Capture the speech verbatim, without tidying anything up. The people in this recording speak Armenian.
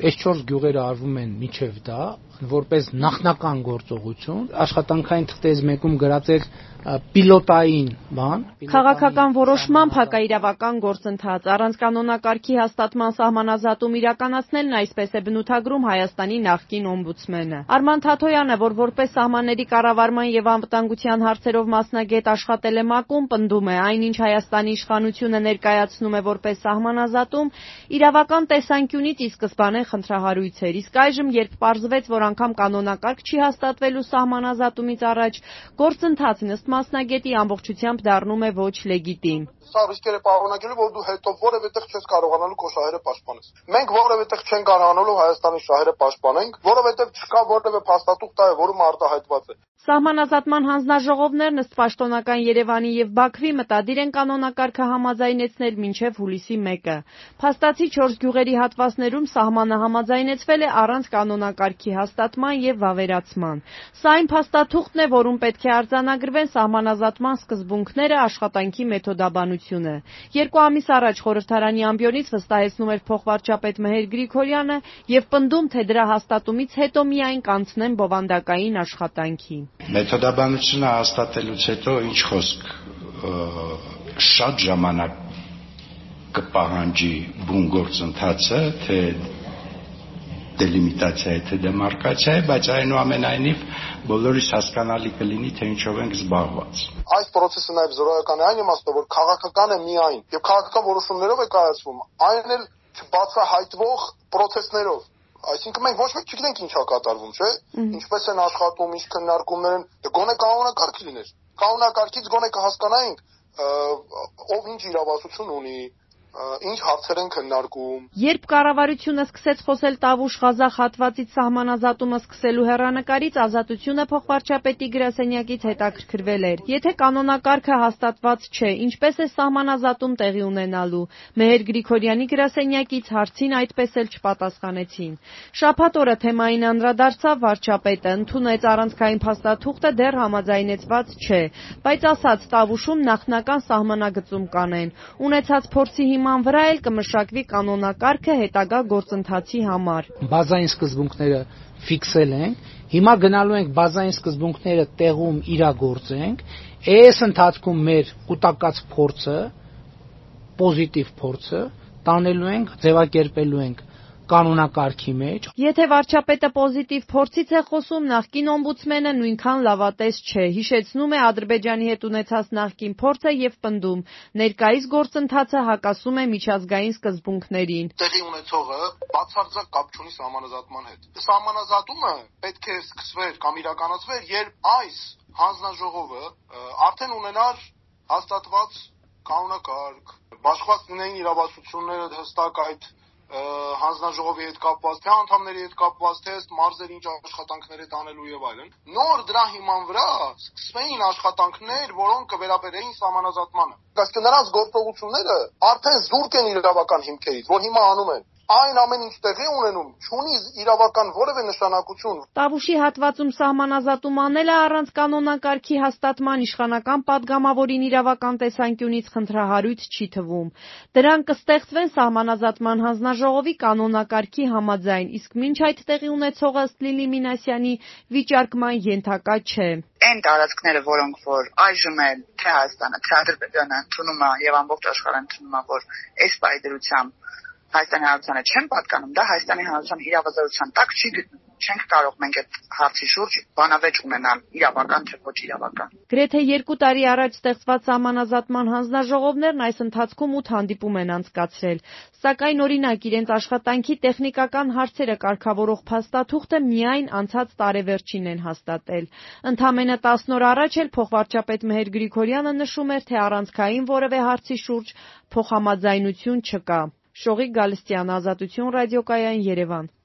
այս չորս գյուղերը արվում են միջև դա, որպես նախնական գործողություն, աշխատանքային թղթերից մեկում գրած էր պիլոտային բան։ Քաղաքական որոշմամբ հակաիրավական գործընթաց, առանց կանոնակարգի հաստատման սահմանազատում իրականացնելն այսպես է բնութագրում Հայաստանի նախկին օմբուդսմենը։ Արման Թաթոյանը, որ որպես սահմանների կառավարման եւ անվտանգության հարցերով մասնագետ աշխատել է ՄԱԿ-ում, պնդում է, այնինչ Հայաստանի իշխանությունը ներկայացնում է որպես սահմանազատում, իրավական տեսանկյունից ի սկզբանե խնդրահարույց էր, իսկ այժմ, երբ պարզվեց, որ անգամ կանոնակարգ չի հաստատվելու սահմանազատումից առաջ, գործընթացն ըստ մասնագետի ամբողջությամբ դառնում է ոչ լեգիտիմ։ Սա ռիսկեր է պարունակելու, որ դու հետո որևէ տեղ չես կարողանալու քո շահերը պաշտպանել։ Մենք որևէ տեղ չենք կարողանալու Հայաստանի շահերը պաշտպանենք, որովհետև չկա որևէ փաստաթուղթ, որում արտահայտված է։ Սահմանազատման հանձնաժողովներն ըստ պաշտոնական Երևանի եւ Բաքվի մտադիր են կանոնակարգը համաձայնեցնել մինչեւ հուլիսի մեկը։ Փաստացի չորս գյուղերի հատվածներում սահմանը համաձայնեցվել է առանց կանոնակարգի հաստատման եւ վավերացման։ Սա այն փաստաթուղթն է, որում պետք է արձանագրվեն սահմանազատման սկզբունքները, աշխատանքի մեթոդաբանությունը։ Երկու ամիս առաջ խորհրդարանի ամբիոնից վստահեցնում էր փոխվարչապետ Մհեր Գրիգորյանը եւ պնդում, թե դրա հաստատումից հետո միայն կանցնեն բովանդակային աշխատանքի։ Մեթոդաբանությունը հաստատելուց հետո ինչ խոսք, շատ ժամանակ կպահանջի բուն գործընթացը, թե դելիմիտացիա է, թե դեմարկացիա է, բայց այնուամենայնիվ բոլորիս հասկանալի կլինի, թե ինչով ենք զբաղված։ Այս process-ը նաև զորայական է այն իմաստով, որ քաղաքական է միայն եւ քաղաքական որոշումներով է կայացվում, այն էլ չբացահայտվող process-ներով։ Այսինքն մենք ոչ մեկ չգիտենք ինչ է կատարվում, չէ՞։ Ինչպես են աշխատում, ինչ քննարկումներ են, դե գոնե կանոնակարգ լիներ։ Կանոնակարգից գոնե կհասկանայինք ով ինչ իրավասություն ունի, ինչ հարցեր են քննարկում։ Երբ կառավարությունը սկսեց խոսել Տավուշ Ղազախ հատվածից սահմանազատումը սկսելու հեռանկարից, Ազատությունը փոխվարչապետի գրասենյակից հետաքրքրվել էր։ Եթե կանոնակարգը հաստատված չէ, ինչպես է սահմանազատում տեղի ունենալու։ Մհեր Գրիգորյանի գրասենյակից հարցին այդպես էլ չպատասխանեցին։ Շաբաթ օրը թեմային անդրադարձավ վարչապետը, ընդունեց առանցքային փաստաթուղթը դեռ համաձայնեցված չէ, բայց ասաց Տավուշում նախնական սահմանագծում կանեն։ Ունեցած փորձի հիման վրա էլ կմշակվի կանոնակարգը հետագա գործընթացի համար։ Բազային սկզբունքները ֆիքսել ենք, հիմա գնալու ենք բազային սկզբունքները տեղում իրագործենք, այս ընթացքում մեր կուտակած փորձը, պոզիտիվ փորձը տանելու ենք, ձևակերպելու ենք կանոնակարգի մեջ։ Եթե վարչապետը պոզիտիվ փորձից է խոսում, նախկին օմբուդսմենը նույնքան լավատես չէ, հիշեցնում է Ադրբեջանի հետ ունեցած նախկին փորձը եւ պնդում, ներկայիս գործընթացը հակասում է միջազգային սկզբունքներին։ Տեղի ունեցողը բացարձակ կապ չունի սահմանազատման հետ։ Սահմանազատումը պետք է սկսվեր կամ իրականացվեր, երբ այս հանձնաժողովը արդեն ունենար հաստատված կանոնակարգ, բաշխված լինեին իրավասությունները հստակ այդ հանձնաժողովի հետ կապված, թե անդամների հետ կապված, թե ըստ մարզերի ինչ աշխատանքներ է տանելու եւ այլն։ Նոր դրա հիման վրա սկսվեին աշխատանքներ, որոնք կվերաբերեին սահմանազատմանը։ Այսինքն նրանց գործողությունները արդեն զուրկ են իրավական հիմքերից, որ հիմա անում են։ Այն ամեն ինչ տեղի ունենում, չունի իրավական որևէ նշանակություն։ Տավուշի հատվածում սահմանազատում անելը առանց կանոնակարգի հաստատման իշխանական падգամավորին իրավական տեսանկյունից խնդրահարույց չի թվում։ Դրանք կստեղծվեն սահմանազատման հանձնաժողովի կանոնակարգի համաձայն, իսկ մինչ այդ տեղի ունեցողը ըստ Լիլի Մինասյանի վիճարկման ենթակա չէ։ Այն տարածքները, որոնք որ այժմ էլ թե Հայաստանը, թե Ադրբեջանը ընդունում է եւ ամբողջ աշխարհը ընդունում է, որ այս պայդրությամբ Հայաստանի Հանրությանը չեն պատկանում, դա Հայաստանի Հանրության իրավազորության տակ չի գտնում։ Չենք կարող մենք այդ հարցի շուրջ բանավեճ ունենալ, իրավական թե ոչ իրավական։ Գրեթե երկու տարի առաջ ստեղծված սահմանազատման հանձնաժողովներն այս ընթացքում ութ հանդիպում են անցկացրել, սակայն օրինակ իրենց աշխատանքի տեխնիկական հարցերը կարգավորող փաստաթուղթը միայն անցած տարեվերջին են հաստատել։ Ընդամենը տասն օր առաջ էլ փոխվարչապետ Մհեր Գրիգորյանը նշում էր, թե առանցքային որևէ հարցի շուրջ փոխհամաձայնություն չկա։ Շողիկ Գալստյան, Ազատություն ռադիոկայան, Երևան։